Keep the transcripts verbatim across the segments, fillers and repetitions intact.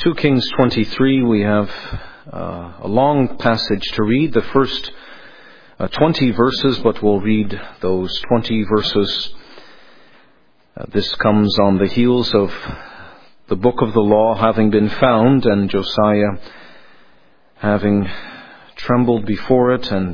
two Kings twenty-three, we have uh, a long passage to read, the first uh, twenty verses, but we'll read those twenty verses. Uh, this comes on the heels of the book of the law having been found and Josiah having trembled before it, and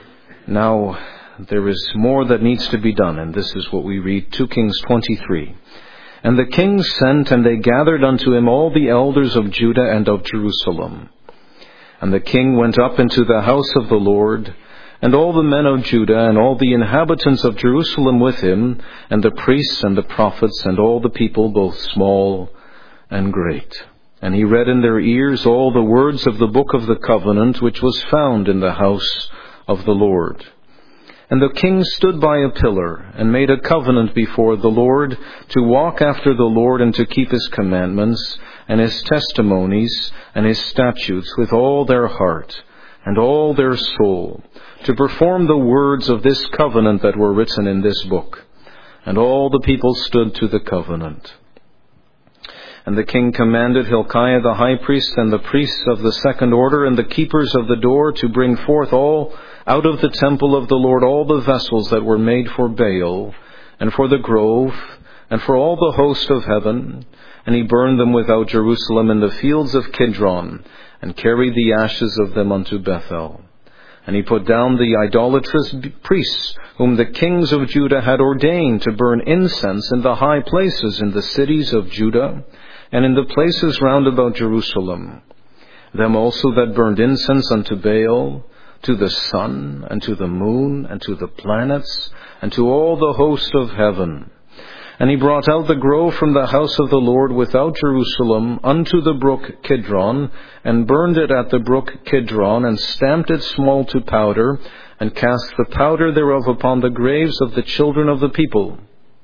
now there is more that needs to be done, and this is what we read, two Kings twenty-three. And the king sent, and they gathered unto him all the elders of Judah and of Jerusalem. And the king went up into the house of the Lord, and all the men of Judah, and all the inhabitants of Jerusalem with him, and the priests and the prophets, and all the people, both small and great. And he read in their ears all the words of the book of the covenant, which was found in the house of the Lord. And the king stood by a pillar, and made a covenant before the Lord, to walk after the Lord, and to keep his commandments, and his testimonies, and his statutes, with all their heart, and all their soul, to perform the words of this covenant that were written in this book. And all the people stood to the covenant. And the king commanded Hilkiah the high priest, and the priests of the second order, and the keepers of the door, to bring forth all out of the temple of the Lord all the vessels that were made for Baal, and for the grove, and for all the host of heaven. And he burned them without Jerusalem in the fields of Kidron, and carried the ashes of them unto Bethel. And he put down the idolatrous priests, whom the kings of Judah had ordained to burn incense in the high places in the cities of Judah, and in the places round about Jerusalem. Them also that burned incense unto Baal, to the sun, and to the moon, and to the planets, and to all the host of heaven. And he brought out the grove from the house of the Lord without Jerusalem unto the brook Kidron, and burned it at the brook Kidron, and stamped it small to powder, and cast the powder thereof upon the graves of the children of the people.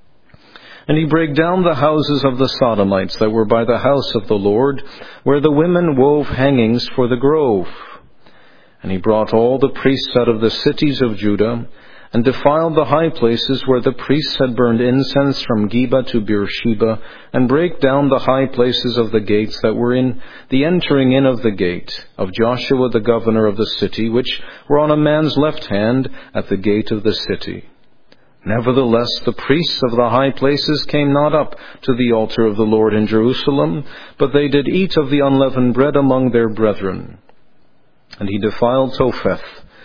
And he brake down the houses of the Sodomites that were by the house of the Lord, where the women wove hangings for the grove. And he brought all the priests out of the cities of Judah, and defiled the high places where the priests had burned incense from Geba to Beersheba, and brake down the high places of the gates that were in the entering in of the gate of Joshua the governor of the city, which were on a man's left hand at the gate of the city. Nevertheless, the priests of the high places came not up to the altar of the Lord in Jerusalem, but they did eat of the unleavened bread among their brethren. And he defiled Topheth,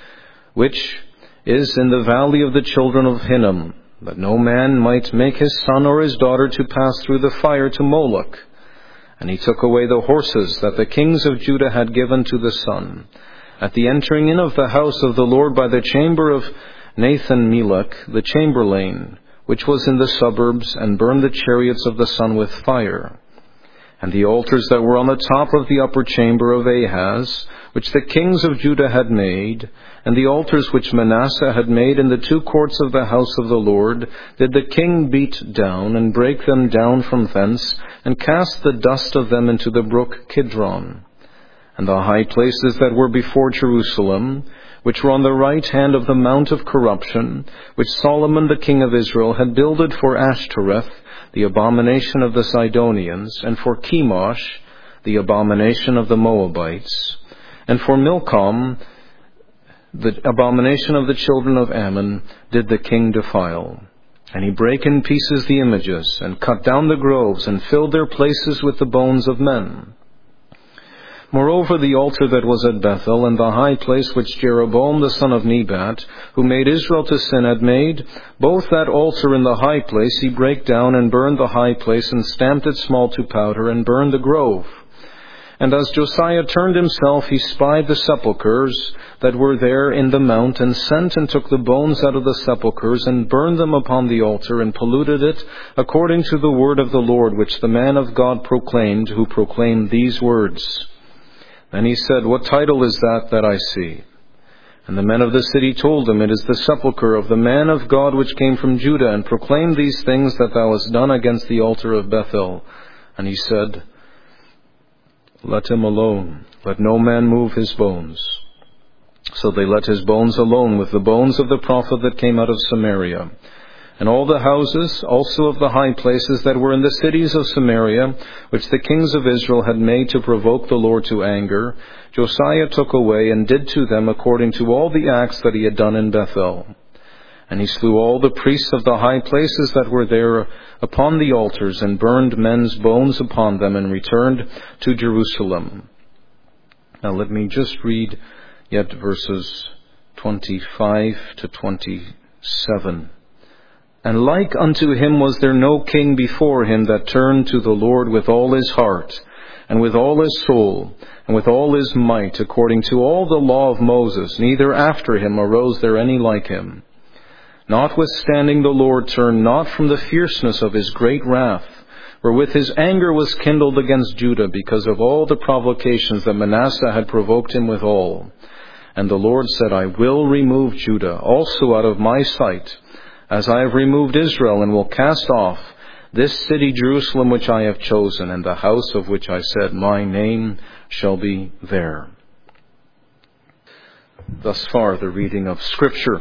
which is in the valley of the children of Hinnom, that no man might make his son or his daughter to pass through the fire to Moloch. And he took away the horses that the kings of Judah had given to the sun, at the entering in of the house of the Lord by the chamber of Nathan-Melech, the chamberlain, which was in the suburbs, and burned the chariots of the sun with fire. And the altars that were on the top of the upper chamber of Ahaz, which the kings of Judah had made, and the altars which Manasseh had made in the two courts of the house of the Lord, did the king beat down, and break them down from thence, and cast the dust of them into the brook Kidron. And the high places that were before Jerusalem, which were on the right hand of the mount of corruption, which Solomon the king of Israel had builded for Ashtoreth, the abomination of the Sidonians, and for Chemosh, the abomination of the Moabites, and for Milcom, the abomination of the children of Ammon, did the king defile. And he brake in pieces the images, and cut down the groves, and filled their places with the bones of men. Moreover, the altar that was at Bethel, and the high place which Jeroboam the son of Nebat, who made Israel to sin, had made, both that altar and the high place he brake down, and burned the high place, and stamped it small to powder, and burned the grove. And as Josiah turned himself, he spied the sepulchres that were there in the mount, and sent and took the bones out of the sepulchres, and burned them upon the altar, and polluted it, according to the word of the Lord, which the man of God proclaimed, who proclaimed these words. Then he said, What title is that that I see? And the men of the city told him, It is the sepulchre of the man of God which came from Judah, and proclaimed these things that thou hast done against the altar of Bethel. And he said, Let him alone, let no man move his bones. So they let his bones alone with the bones of the prophet that came out of Samaria. And all the houses also of the high places that were in the cities of Samaria, which the kings of Israel had made to provoke the Lord to anger, Josiah took away and did to them according to all the acts that he had done in Bethel. And he slew all the priests of the high places that were there upon the altars, and burned men's bones upon them, and returned to Jerusalem. Now let me just read yet verses twenty-five to twenty-seven. And like unto him was there no king before him that turned to the Lord with all his heart, and with all his soul, and with all his might, according to all the law of Moses. Neither after him arose there any like him. Notwithstanding the Lord turned not from the fierceness of his great wrath, wherewith his anger was kindled against Judah, because of all the provocations that Manasseh had provoked him withal. And the Lord said, I will remove Judah also out of my sight, as I have removed Israel, and will cast off this city Jerusalem which I have chosen, and the house of which I said, my name shall be there. Thus far the reading of Scripture.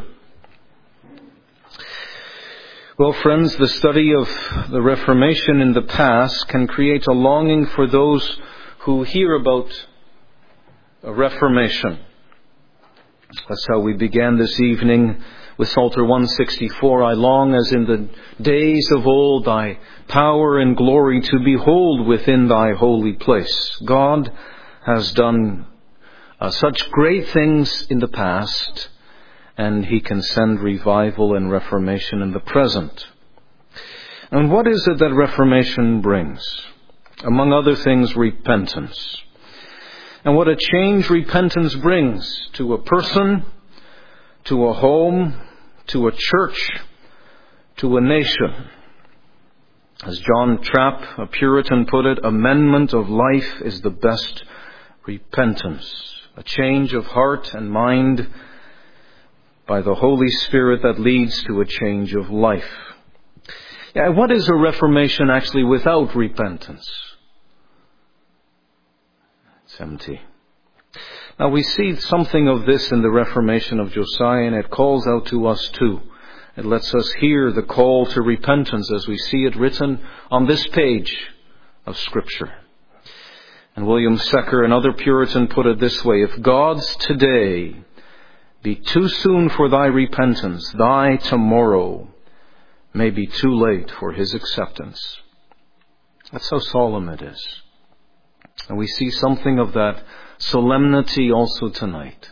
Well, friends, the study of the Reformation in the past can create a longing for those who hear about a Reformation. That's how we began this evening with Psalter one sixty-four. I long as in the days of old thy power and glory to behold within thy holy place. God has done uh, such great things in the past, and he can send revival and reformation in the present. And what is it that reformation brings? Among other things, repentance. And what a change repentance brings to a person, to a home, to a church, to a nation. As John Trapp, a Puritan, put it, amendment of life is the best repentance. A change of heart and mind by the Holy Spirit that leads to a change of life. Yeah, what is a reformation actually without repentance? It's empty. Now we see something of this in the Reformation of Josiah, and it calls out to us too. It lets us hear the call to repentance as we see it written on this page of Scripture. And William Secker, another Puritan, put it this way: if God's today be too soon for thy repentance, thy tomorrow may be too late for his acceptance. That's how solemn it is. And we see something of that solemnity also tonight.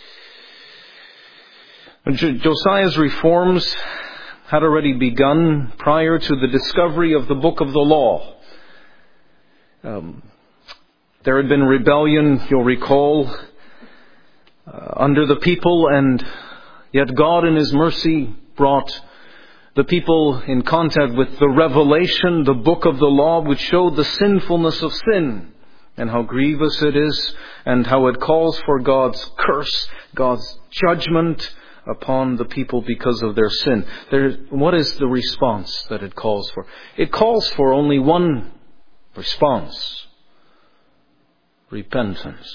Josiah's reforms had already begun prior to the discovery of the book of the law. Um, there had been rebellion, you'll recall, uh, under the people, and yet God in His mercy brought the people in contact with the revelation, the book of the law, which showed the sinfulness of sin and how grievous it is, and how it calls for God's curse, God's judgment upon the people because of their sin. There, what is the response that it calls for? It calls for only one response: repentance.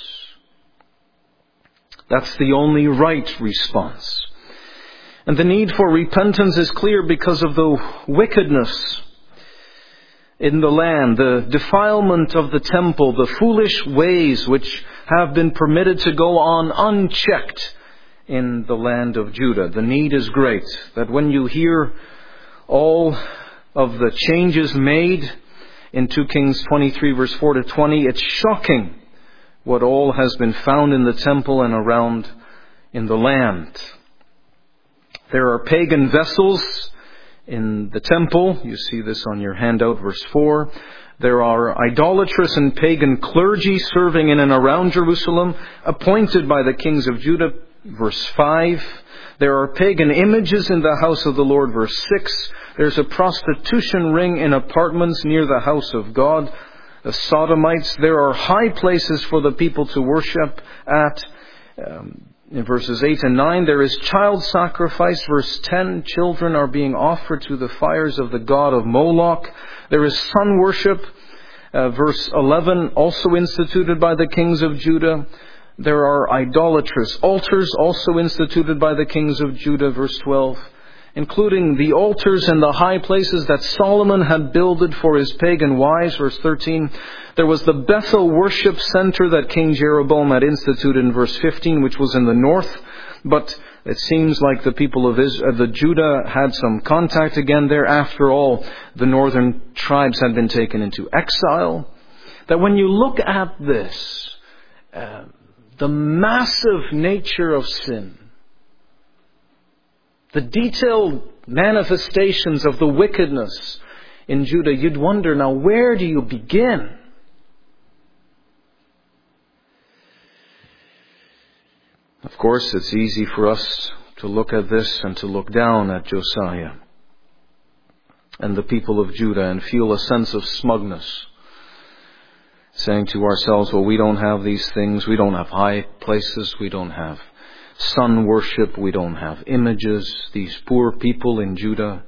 That's the only right response. And the need for repentance is clear because of the wickedness in the land, the defilement of the temple, the foolish ways which have been permitted to go on unchecked in the land of Judah. The need is great that when you hear all of the changes made in Second Kings twenty-three verse four to twenty, it's shocking what all has been found in the temple and around in the land. There are pagan vessels in the temple. You see this on your handout, verse four. There are idolatrous and pagan clergy serving in and around Jerusalem, appointed by the kings of Judah, verse five. There are pagan images in the house of the Lord, verse six. There's a prostitution ring in apartments near the house of God, the Sodomites. There are high places for the people to worship at. Um, In verses eight and nine, there is child sacrifice. Verse ten, children are being offered to the fires of the god of Moloch. There is sun worship. Uh, verse eleven, also instituted by the kings of Judah. There are idolatrous altars, also instituted by the kings of Judah. Verse twelve. including the altars and the high places that Solomon had builded for his pagan wives. Verse thirteen, there was the Bethel worship center that King Jeroboam had instituted in verse fifteen, which was in the north. But it seems like the people of Israel, the Judah had some contact again there. After all, the northern tribes had been taken into exile. That when you look at this, uh, the massive nature of sin, the detailed manifestations of the wickedness in Judah, you'd wonder, now where do you begin? Of course, it's easy for us to look at this and to look down at Josiah and the people of Judah and feel a sense of smugness, saying to ourselves, well, we don't have these things, we don't have high places, we don't have sun worship, we don't have images, these poor people in Judah.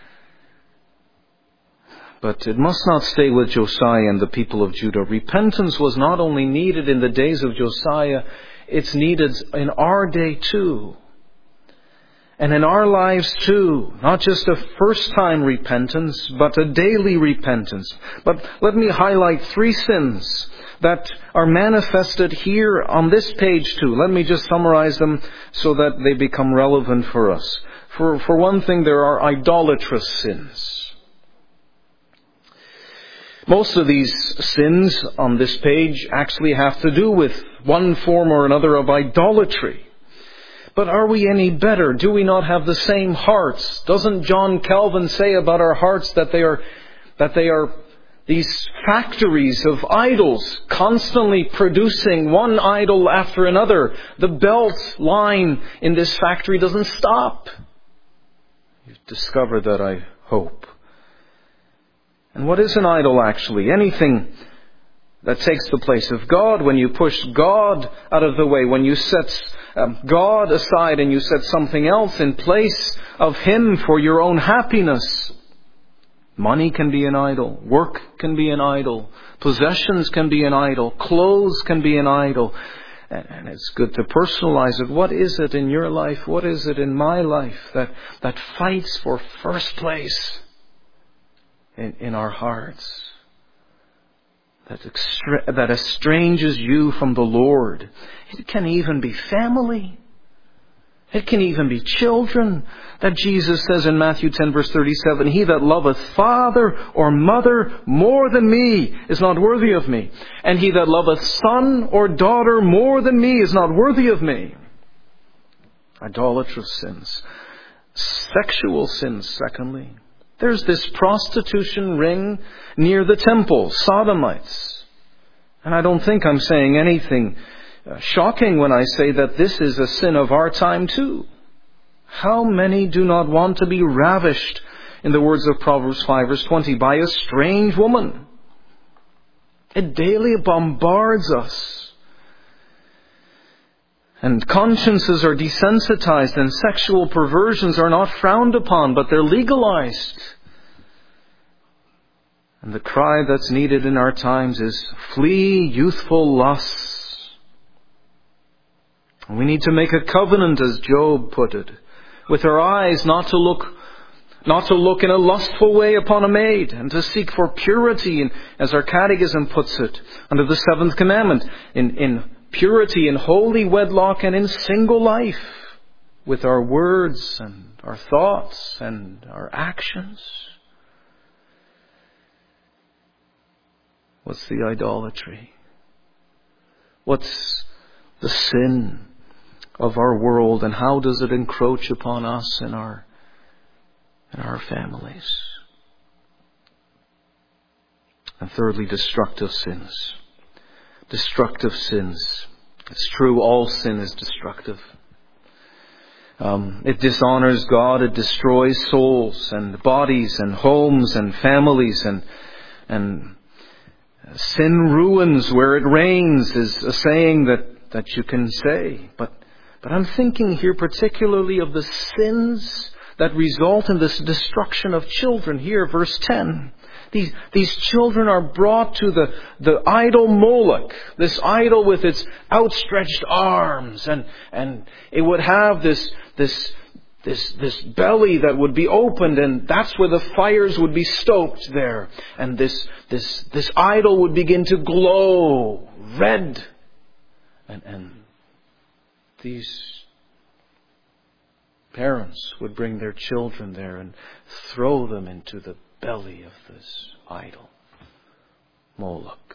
But it must not stay with Josiah and the people of Judah. Repentance was not only needed in the days of Josiah, it's needed in our day too. And in our lives too. Not just a first-time repentance, but a daily repentance. But let me highlight three sins that are manifested here on this page too. Let me just summarize them so that they become relevant for us. For, for one thing, there are idolatrous sins. Most of these sins on this page actually have to do with one form or another of idolatry. But are we any better? Do we not have the same hearts? Doesn't John Calvin say about our hearts that they are, that they are these factories of idols, constantly producing one idol after another? The belt line in this factory doesn't stop. You've discovered that, I hope. And what is an idol actually? Anything that takes the place of God. When you push God out of the way, when you set um, God aside and you set something else in place of Him for your own happiness. Money can be an idol. Work can be an idol. Possessions can be an idol. Clothes can be an idol. And, and it's good to personalize it. What is it in your life? What is it in my life that, that fights for first place in, in our hearts? That, extra- that estranges you from the Lord. It can even be family. It can even be children. That Jesus says in Matthew ten verse thirty-seven, he that loveth father or mother more than me is not worthy of me. And he that loveth son or daughter more than me is not worthy of me. Idolatrous sins. Sexual sins, secondly. There's this prostitution ring near the temple, sodomites. And I don't think I'm saying anything uh, shocking when I say that this is a sin of our time too. How many do not want to be ravished, in the words of Proverbs five verse twenty, by a strange woman? It daily bombards us. And consciences are desensitized and sexual perversions are not frowned upon, but they're legalized. And the cry that's needed in our times is, flee youthful lusts. And we need to make a covenant, as Job put it, with our eyes not to look not to look in a lustful way upon a maid, and to seek for purity, and as our catechism puts it, under the seventh commandment, in, in purity in holy wedlock and in single life, with our words and our thoughts and our actions. What's the idolatry? What's the sin of our world, and how does it encroach upon us and our and our families? And thirdly, destructive sins. Destructive sins. It's true, all sin is destructive. Um, it dishonors God. It destroys souls and bodies and homes and families, and and sin ruins where it rains is a saying that, that you can say. But but I'm thinking here particularly of the sins that result in this destruction of children. Here, verse ten. These, these children are brought to the, the idol Moloch, this idol with its outstretched arms, and, and it would have this, this This, this belly that would be opened, and that's where the fires would be stoked there. And this, this, this idol would begin to glow red. And, and these parents would bring their children there and throw them into the belly of this idol, Moloch.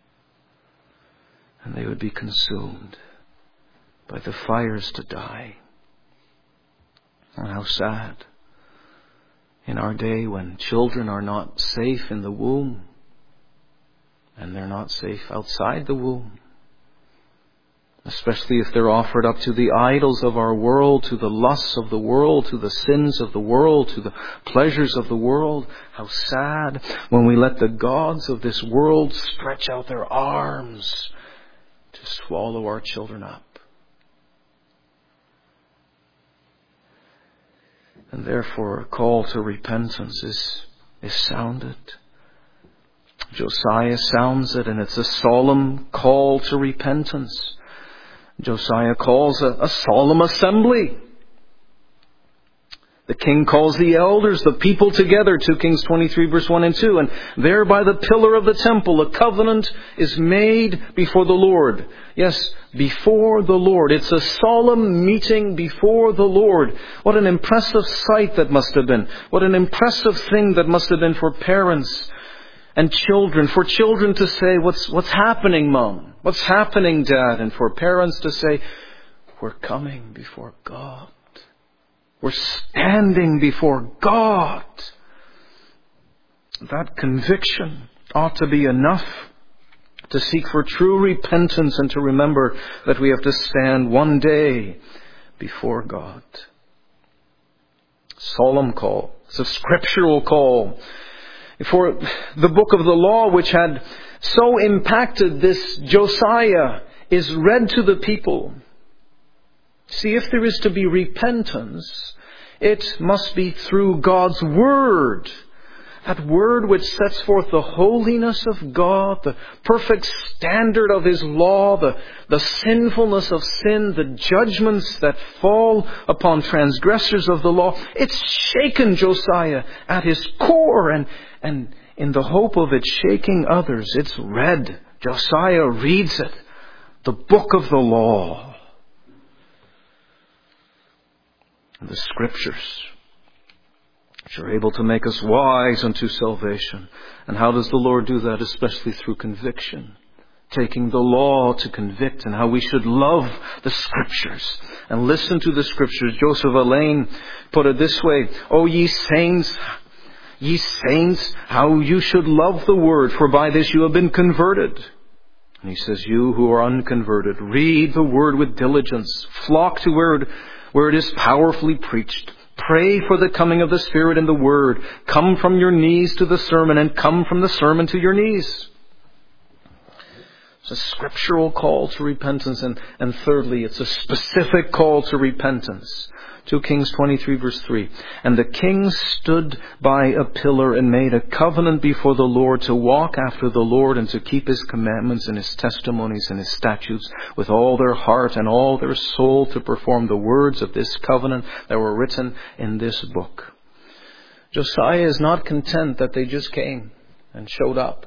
And they would be consumed by the fires to die. And how sad in our day when children are not safe in the womb and they're not safe outside the womb. Especially if they're offered up to the idols of our world, to the lusts of the world, to the sins of the world, to the pleasures of the world. How sad when we let the gods of this world stretch out their arms to swallow our children up. And therefore a call to repentance is, is sounded. Josiah sounds it, and it's a solemn call to repentance. Josiah calls a, a solemn assembly. The king calls the elders, the people together, two Kings twenty-three verse one and two. And there by the pillar of the temple, a covenant is made before the Lord. Yes, before the Lord. It's a solemn meeting before the Lord. What an impressive sight that must have been. What an impressive thing that must have been for parents and children. For children to say, what's, what's happening, Mom? What's happening, Dad? And for parents to say, we're coming before God. We're standing before God. That conviction ought to be enough to seek for true repentance and to remember that we have to stand one day before God. Solemn call. It's a scriptural call. For the book of the law, which had so impacted this Josiah, is read to the people. See, if there is to be repentance, it must be through God's Word. That Word which sets forth the holiness of God, the perfect standard of His law, the, the sinfulness of sin, the judgments that fall upon transgressors of the law. It's shaken Josiah at his core, and, and in the hope of it shaking others, it's read. Josiah reads it, the book of the law. The Scriptures, which are able to make us wise unto salvation. And how does the Lord do that? Especially through conviction. Taking the law to convict, and how we should love the Scriptures and listen to the Scriptures. Joseph Alleine put it this way, O ye saints, ye saints, how you should love the Word, for by this you have been converted. And he says, you who are unconverted, read the Word with diligence. Flock to where it where it is powerfully preached. Pray for the coming of the Spirit and the Word. Come from your knees to the sermon, and come from the sermon to your knees. It's a scriptural call to repentance. And, and thirdly, it's a specific call to repentance. two Kings twenty-three verse three. And the king stood by a pillar and made a covenant before the Lord to walk after the Lord and to keep His commandments and His testimonies and His statutes with all their heart and all their soul, to perform the words of this covenant that were written in this book. Josiah is not content that they just came and showed up.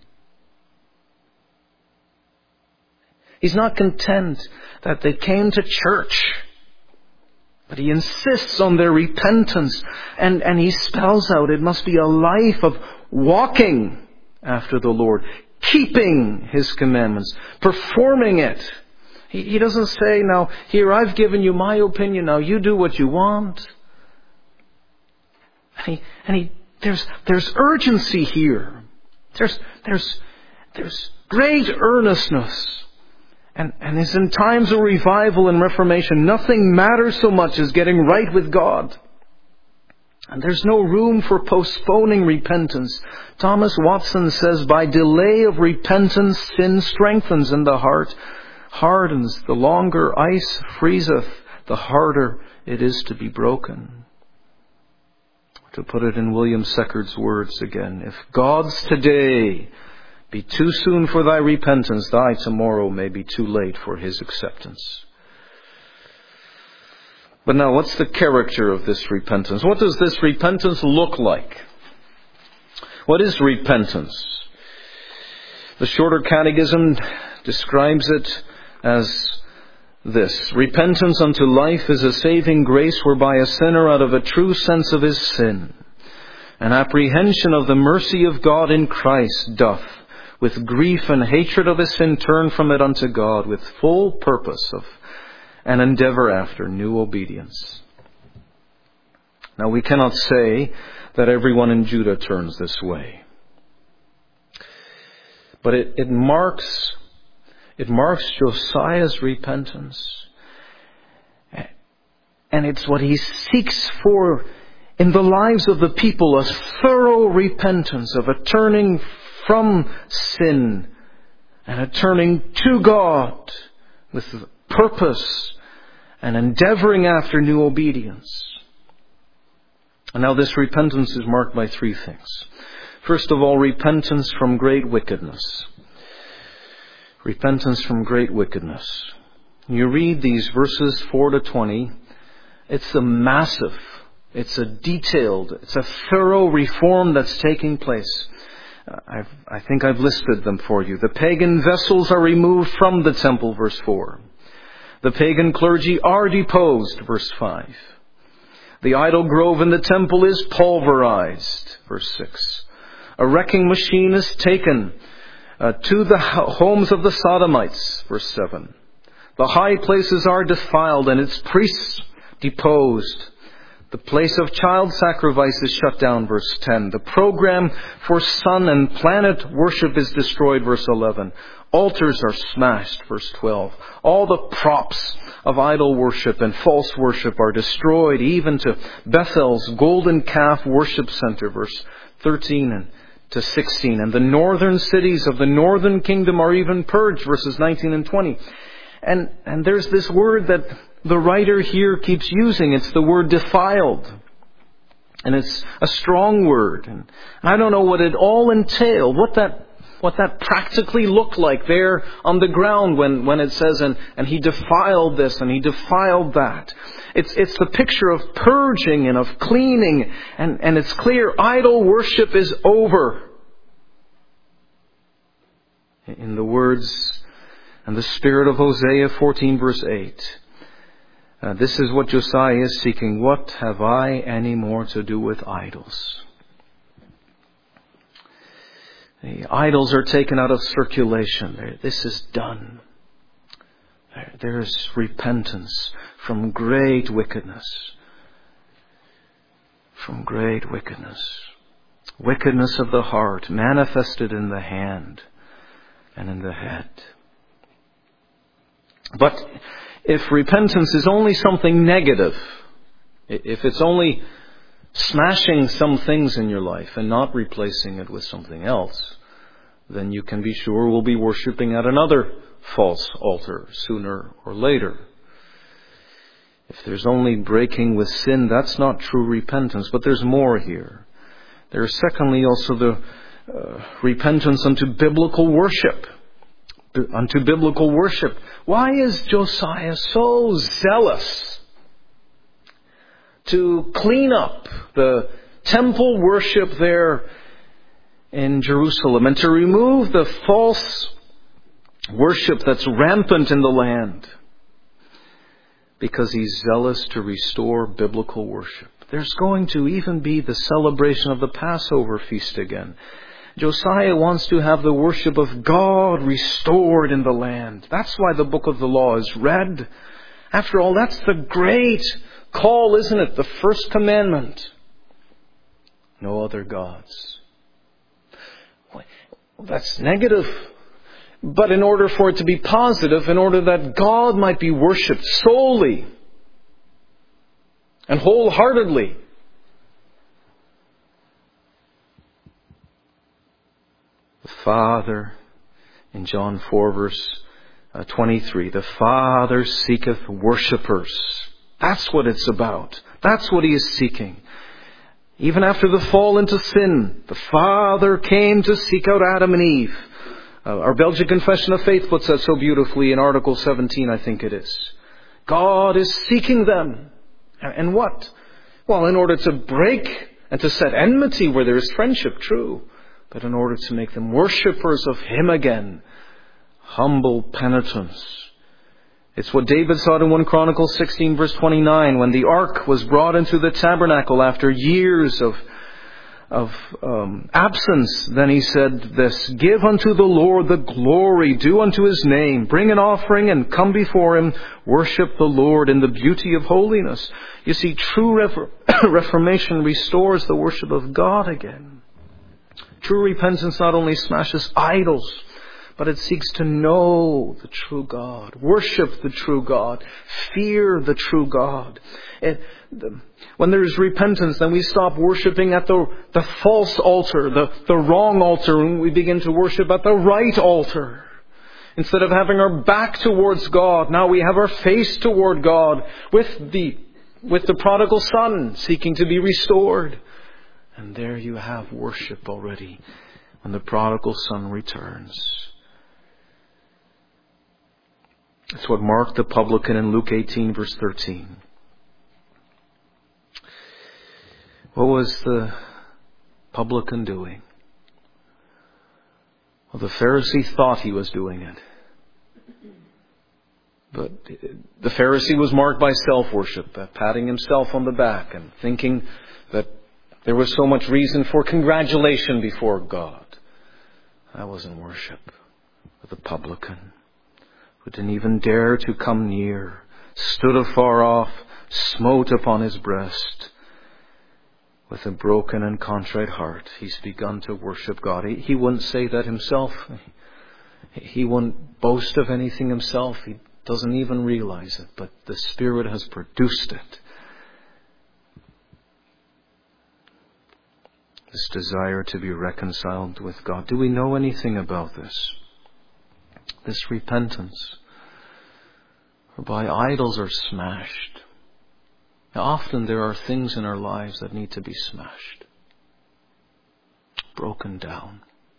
He's not content that they came to church. But he insists on their repentance, and, and he spells out it must be a life of walking after the Lord, keeping His commandments, performing it. He, he doesn't say, now, here, I've given you my opinion, now you do what you want. And he, and he, there's, there's urgency here. There's, there's, there's great earnestness. And, and as in times of revival and reformation, nothing matters so much as getting right with God. And there's no room for postponing repentance. Thomas Watson says, by delay of repentance, sin strengthens and the heart hardens. The longer ice freezeth, the harder it is to be broken. To put it in William Seckard's words again, if God's today be too soon for thy repentance, thy tomorrow may be too late for His acceptance. But now, what's the character of this repentance? What does this repentance look like? What is repentance? The Shorter Catechism describes it as this: repentance unto life is a saving grace whereby a sinner out of a true sense of his sin, an apprehension of the mercy of God in Christ, doth, with grief and hatred of his sin, turn from it unto God, with full purpose of an endeavour after new obedience. Now, we cannot say that everyone in Judah turns this way. But it, it marks it marks Josiah's repentance. And it's what he seeks for in the lives of the people, a thorough repentance of a turning from sin and a turning to God with purpose and endeavoring after new obedience. And now this repentance is marked by three things. First of all, repentance from great wickedness. Repentance from great wickedness. You read these verses four to twenty. It's a massive, it's a detailed, it's a thorough reform that's taking place. I've, I think I've listed them for you. The pagan vessels are removed from the temple, verse four. The pagan clergy are deposed, verse five. The idol grove in the temple is pulverized, verse six. A wrecking machine is taken uh, to the homes of the Sodomites, verse seven. The high places are defiled and its priests deposed. The place of child sacrifice is shut down, verse ten. The program for sun and planet worship is destroyed, verse eleven. Altars are smashed, verse twelve. All the props of idol worship and false worship are destroyed, even to Bethel's golden calf worship center, verse thirteen and to sixteen. And the northern cities of the northern kingdom are even purged, verses nineteen and twenty. And, and there's this word that the writer here keeps using. It's the word defiled. And it's a strong word. And I don't know what it all entailed, what that what that practically looked like there on the ground when, when it says, and, and he defiled this and he defiled that. It's it's the picture of purging and of cleaning. And, and it's clear idol worship is over. In the words and the spirit of Hosea fourteen verse eight. Uh, this is what Josiah is seeking. What have I any more to do with idols? The idols are taken out of circulation. This is done. There's repentance from great wickedness. From great wickedness. Wickedness of the heart manifested in the hand and in the head. But if repentance is only something negative, if it's only smashing some things in your life and not replacing it with something else, then you can be sure we'll be worshipping at another false altar sooner or later. If there's only breaking with sin, that's not true repentance. But there's more here. There's secondly also the uh, repentance unto biblical worship. Unto biblical worship. Why is Josiah so zealous to clean up the temple worship there in Jerusalem and to remove the false worship that's rampant in the land? Because he's zealous to restore biblical worship. There's going to even be the celebration of the Passover feast again. Josiah wants to have the worship of God restored in the land. That's why the book of the law is read. After all, that's the great call, isn't it? The first commandment. No other gods. That's negative. But in order for it to be positive, in order that God might be worshipped solely and wholeheartedly, the Father, in John four verse twenty-three, the Father seeketh worshippers. That's what it's about. That's what He is seeking. Even after the fall into sin, the Father came to seek out Adam and Eve. Uh, our Belgian Confession of Faith puts that so beautifully in Article seventeen, I think it is. God is seeking them. And what? Well, in order to break and to set enmity where there is friendship, true, but in order to make them worshippers of Him again. Humble penitence. It's what David saw in First Chronicles sixteen verse twenty-nine when the ark was brought into the tabernacle after years of of um, absence. Then he said this, "Give unto the Lord the glory, due unto His name. Bring an offering and come before Him. Worship the Lord in the beauty of holiness." You see, true refor- reformation restores the worship of God again. True repentance not only smashes idols, but it seeks to know the true God, worship the true God, fear the true God. It, the, when there is repentance, then we stop worshipping at the, the false altar, the, the wrong altar, and we begin to worship at the right altar. Instead of having our back towards God, now we have our face toward God with the, with the prodigal son seeking to be restored. And there you have worship already when the prodigal son returns. It's what marked the publican in Luke eighteen verse thirteen. What was the publican doing? Well, the Pharisee thought he was doing it. But the Pharisee was marked by self-worship, patting himself on the back and thinking that there was so much reason for congratulation before God. That wasn't worship. But the publican, who didn't even dare to come near, stood afar off, smote upon his breast. With a broken and contrite heart, he's begun to worship God. He, he wouldn't say that himself. He wouldn't boast of anything himself. He doesn't even realize it, but the Spirit has produced it. This desire to be reconciled with God. Do we know anything about this? This repentance, whereby idols are smashed. Now, often there are things in our lives that need to be smashed, broken down.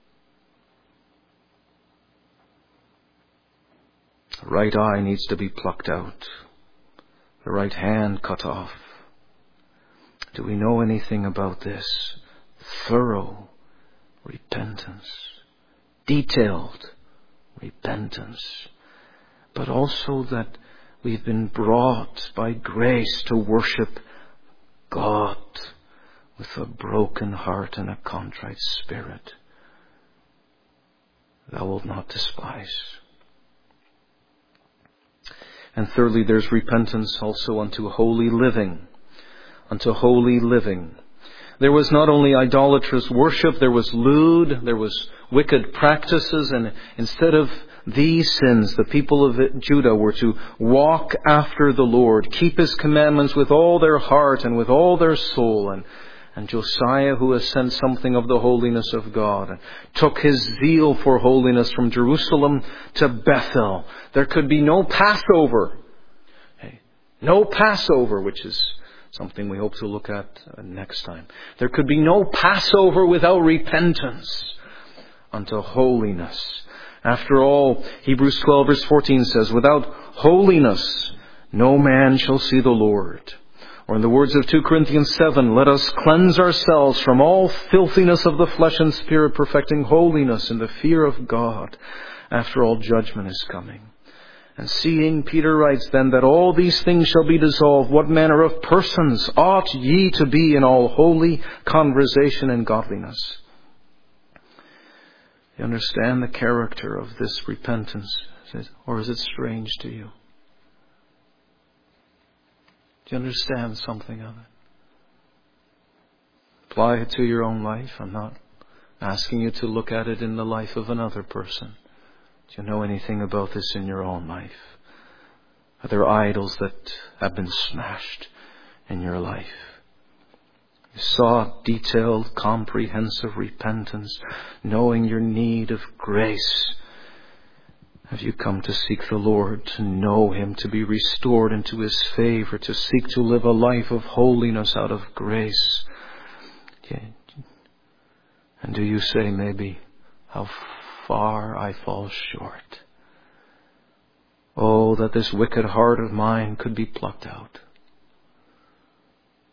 The right eye needs to be plucked out, the right hand cut off. Do we know anything about this? Thorough repentance, detailed repentance, but also that we've been brought by grace to worship God with a broken heart and a contrite spirit. Thou wilt not despise. And thirdly, there's repentance also unto holy living. Unto holy living. There was not only idolatrous worship, there was lewd, there was wicked practices, and instead of these sins, the people of Judah were to walk after the Lord, keep His commandments with all their heart and with all their soul. And, and Josiah, who has sent something of the holiness of God, took his zeal for holiness from Jerusalem to Bethel. There could be no Passover. No Passover, which is something we hope to look at next time. There could be no Passover without repentance unto holiness. After all, Hebrews twelve verse fourteen says, without holiness no man shall see the Lord. Or in the words of Second Corinthians seven, let us cleanse ourselves from all filthiness of the flesh and spirit, perfecting holiness in the fear of God. After all, judgment is coming. And seeing, Peter writes then, that all these things shall be dissolved, what manner of persons ought ye to be in all holy conversation and godliness? You understand the character of this repentance? Or is it strange to you? Do you understand something of it? Apply it to your own life. I'm not asking you to look at it in the life of another person. Do you know anything about this in your own life? Are there idols that have been smashed in your life? You sought detailed, comprehensive repentance, knowing your need of grace. Have you come to seek the Lord, to know Him, to be restored into His favor, to seek to live a life of holiness out of grace? And do you say maybe, how far I fall short? Oh, that this wicked heart of mine could be plucked out.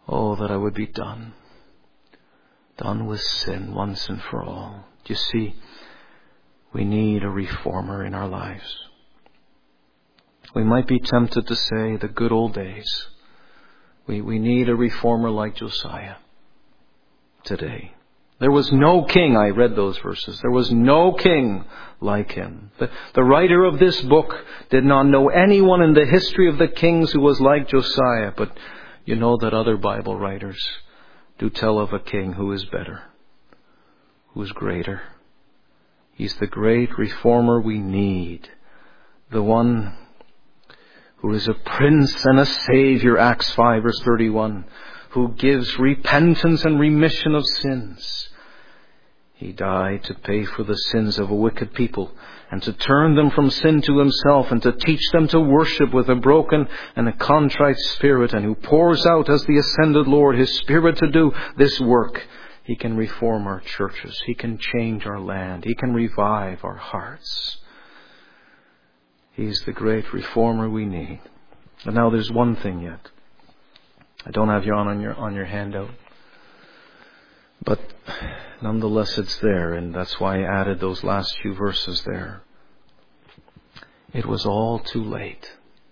Oh, that I would be done. Done with sin once and for all. You see, we need a reformer in our lives. We might be tempted to say the good old days. We, we need a reformer like Josiah today. There was no king, I read those verses, there was no king like him. The, the writer of this book did not know anyone in the history of the kings who was like Josiah, but you know that other Bible writers do tell of a king who is better, who is greater. He's the great reformer we need, the one who is a prince and a savior, Acts five verse thirty-one, who gives repentance and remission of sins. He died to pay for the sins of a wicked people and to turn them from sin to himself and to teach them to worship with a broken and a contrite spirit, and who pours out as the ascended Lord his Spirit to do this work. He can reform our churches. He can change our land. He can revive our hearts. He's the great reformer we need. And now there's one thing yet. I don't have you on, on your on your handout. But nonetheless it's there, and that's why I added those last few verses there. It was all too late.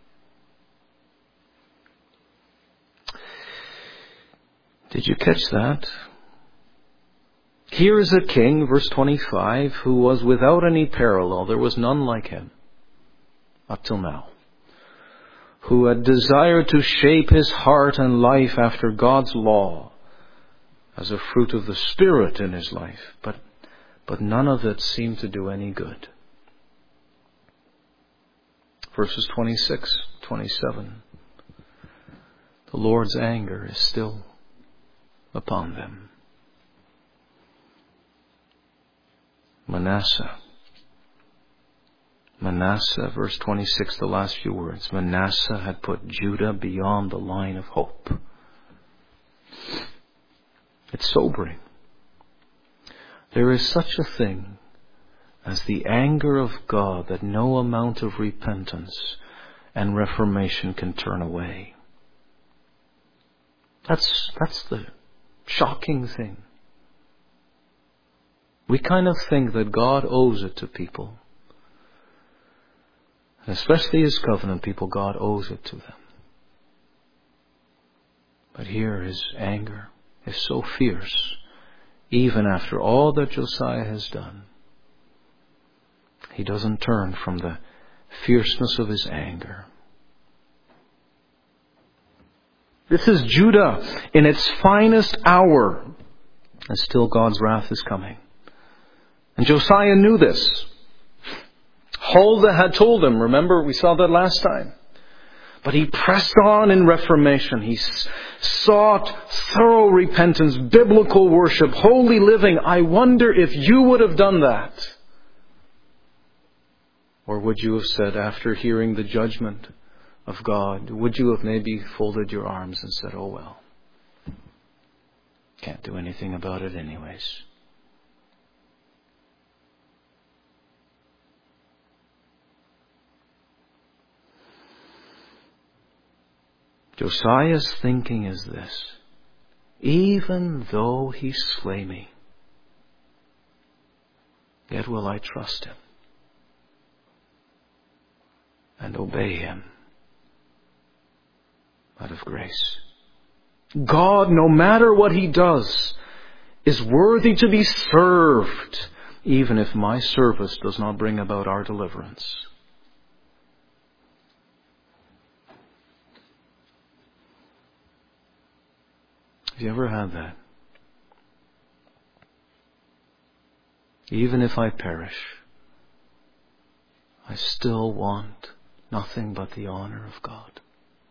Did you catch that? Here is a king, verse twenty-five, who was without any parallel. There was none like him up till now. Who had desired to shape his heart and life after God's law as a fruit of the Spirit in his life. But, but none of it seemed to do any good. Verses twenty-six, twenty-seven. The Lord's anger is still upon them. Manasseh. Manasseh, verse twenty-six, the last few words. Manasseh had put Judah beyond the line of hope. It's sobering. There is such a thing as the anger of God that no amount of repentance and reformation can turn away. That's, that's the shocking thing. We kind of think that God owes it to people. And especially His covenant people, God owes it to them. But here His anger is so fierce, even after all that Josiah has done. He doesn't turn from the fierceness of His anger. This is Judah in its finest hour, and still God's wrath is coming. And Josiah knew this. Huldah had told him, remember, we saw that last time. But he pressed on in reformation. He sought thorough repentance, biblical worship, holy living. I wonder if you would have done that. Or would you have said, after hearing the judgment of God, would you have maybe folded your arms and said, oh well, can't do anything about it anyways. Josiah's thinking is this: even though he slay me, yet will I trust him and obey him out of grace. God, no matter what he does, is worthy to be served, even if my service does not bring about our deliverance. Have you ever had that? Even if I perish, I still want nothing but the honor of God.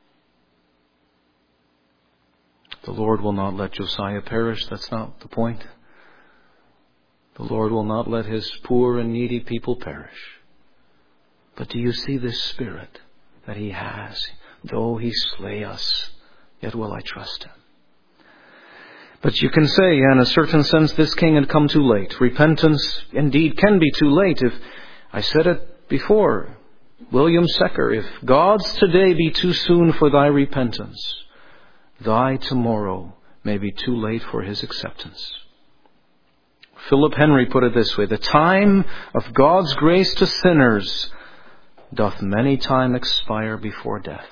The Lord will not let Josiah perish. That's not the point. The Lord will not let His poor and needy people perish. But do you see this spirit that He has? Though He slay us, yet will I trust Him. But you can say, in a certain sense, this king had come too late. Repentance indeed can be too late. If I said it before, William Secker, if God's today be too soon for thy repentance, thy tomorrow may be too late for his acceptance. Philip Henry put it this way: the time of God's grace to sinners doth many time expire before death.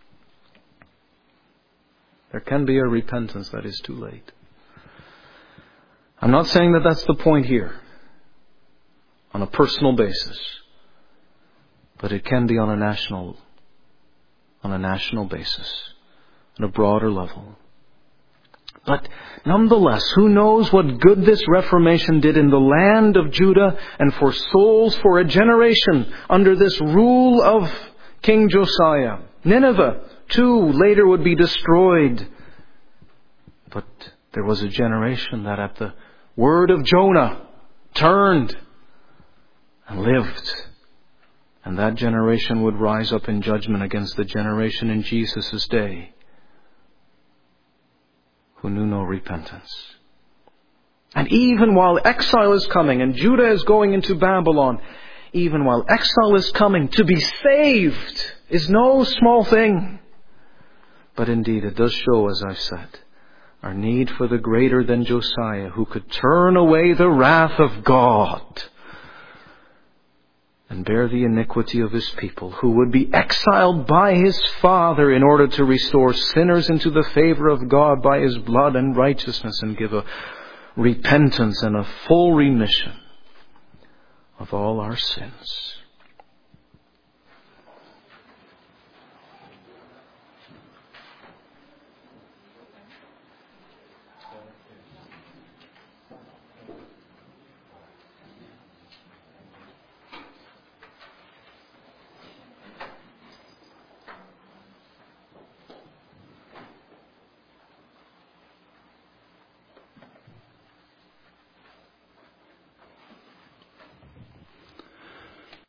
There can be a repentance that is too late. I'm not saying that that's the point here on a personal basis, but it can be on a national, on a national basis, on a broader level. But nonetheless, who knows what good this Reformation did in the land of Judah and for souls for a generation under this rule of King Josiah. Nineveh, too, later would be destroyed. But there was a generation that at the word of Jonah turned and lived. And that generation would rise up in judgment against the generation in Jesus' day who knew no repentance. And even while exile is coming and Judah is going into Babylon, even while exile is coming, to be saved is no small thing. But indeed, it does show, as I've said, our need for the greater than Josiah, who could turn away the wrath of God and bear the iniquity of his people, who would be exiled by his Father in order to restore sinners into the favor of God by his blood and righteousness, and give a repentance and a full remission of all our sins.